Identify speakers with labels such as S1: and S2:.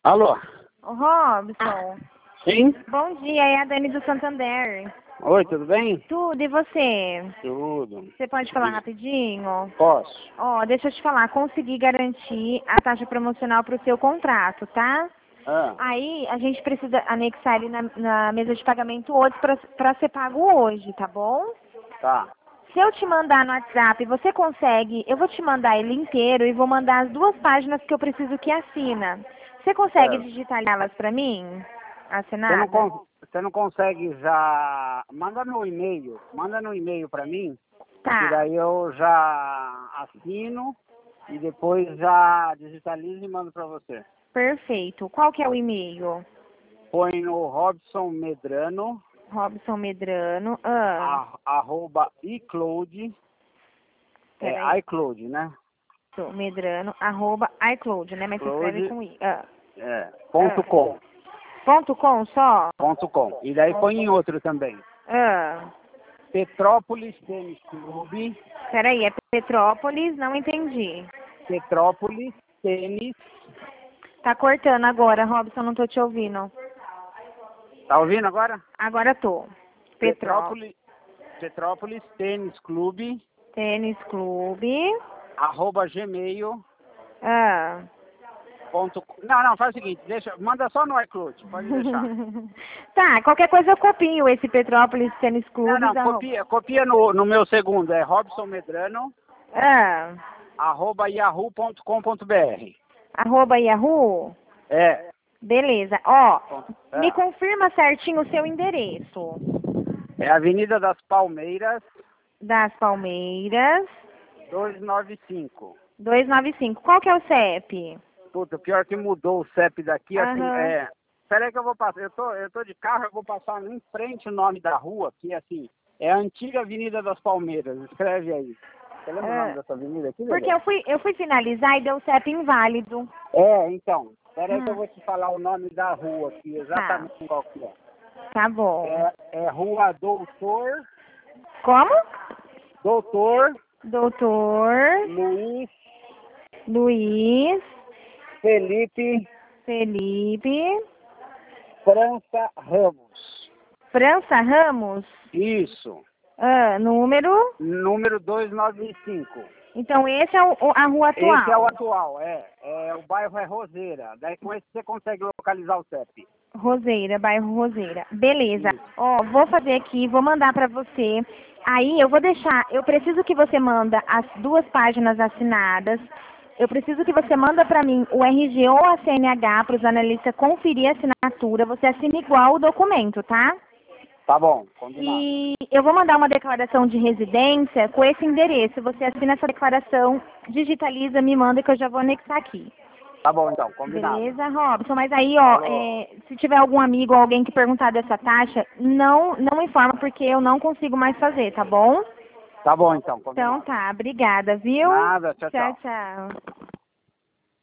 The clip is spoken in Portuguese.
S1: Alô?
S2: Ô, Robson.
S1: Sim?
S2: Bom dia, é a Dani do Santander.
S1: Oi, tudo bem?
S2: Tudo, e você?
S1: Tudo.
S2: Você pode falar rapidinho?
S1: Posso?
S2: Ó, deixa eu te falar, consegui garantir a taxa promocional para o seu contrato, tá?
S1: Ah,
S2: Aí a gente precisa anexar ele na mesa de pagamento hoje para ser pago hoje, tá bom?
S1: tá.
S2: Se eu te mandar no WhatsApp, você consegue, eu vou te mandar ele inteiro e vou mandar as 2 páginas que eu preciso que assina. Você consegue
S1: Certo.
S2: digitalizá-las para mim?
S1: Você não,
S2: Assinada?
S1: você não consegue já... Manda no e-mail. Manda no e-mail pra mim, que
S2: Tá,
S1: daí eu já assino e depois já digitalizo e mando pra você.
S2: perfeito. Qual que é o e-mail?
S1: Põe no Robson Medrano,
S2: Robson Medrano.
S1: arroba iCloud,
S2: Peraí.
S1: iCloud, né?
S2: Medrano, arroba iCloud, né? Mas se escreve
S1: Cloud,
S2: com i.
S1: ponto com.
S2: Ponto com só?
S1: Ponto com. E daí põe em outro também. Petrópolis Tênis Clube.
S2: Peraí, é Petrópolis? Não entendi.
S1: Petrópolis Tênis.
S2: Tá cortando agora, Robson, não tô te ouvindo.
S1: Tá ouvindo agora?
S2: Agora tô.
S1: Petrópolis Tênis Clube.
S2: Tênis Clube.
S1: @gmail.
S2: Ah.
S1: Não, faz o seguinte, manda só no iCloud, pode deixar.
S2: Tá, qualquer coisa eu copio esse Petrópolis Tênis Clube.
S1: Não, copia no meu segundo, é Robson Medrano, @yahoo.com.br.
S2: Arroba Yahoo?
S1: É.
S2: Beleza. Ó,
S1: É.
S2: me confirma certinho o seu endereço.
S1: É Avenida das Palmeiras,
S2: Das Palmeiras,
S1: 295.
S2: 295. Qual que é o CEP?
S1: Puta, pior que mudou o CEP daqui, assim,
S2: Aham.
S1: Peraí que eu vou passar, eu tô de carro, eu vou passar em frente o nome da rua, que assim, é a antiga Avenida das Palmeiras, escreve aí. Você lembra o nome dessa avenida aqui,
S2: Porque
S1: Lelê?
S2: eu fui finalizar e deu CEP inválido.
S1: Então, peraí que eu vou te falar o nome da rua aqui,
S2: Tá,
S1: exatamente qual que é.
S2: tá bom.
S1: É Rua
S2: Como?
S1: Doutor
S2: Doutor Luiz
S1: Felipe
S2: Felipe
S1: França Ramos.
S2: França Ramos?
S1: Isso,
S2: Número?
S1: número 295.
S2: Então esse é a rua atual.
S1: Esse é o atual, o bairro é Roseira. Daí com esse você consegue localizar o CEP.
S2: Roseira, bairro Roseira. Beleza.
S1: Isso.
S2: Ó, vou fazer aqui, vou mandar pra você. Aí eu vou deixar, eu preciso que você manda as 2 páginas assinadas. Eu preciso que você manda pra mim o RG ou a CNH para os analistas conferir a assinatura. Você assina igual o documento, tá?
S1: Tá bom, combinado.
S2: E eu vou mandar uma declaração de residência com esse endereço. Você assina essa declaração, digitaliza, me manda que eu já vou anexar aqui.
S1: Tá bom, então, combinado.
S2: Beleza, Robson? Mas aí, ó, se tiver algum amigo ou alguém que perguntar dessa taxa, não informa porque eu não consigo mais fazer, tá bom?
S1: Tá bom, então, combinado.
S2: Então tá, obrigada, viu?
S1: Nada, tchau, tchau.
S2: Tchau, tchau.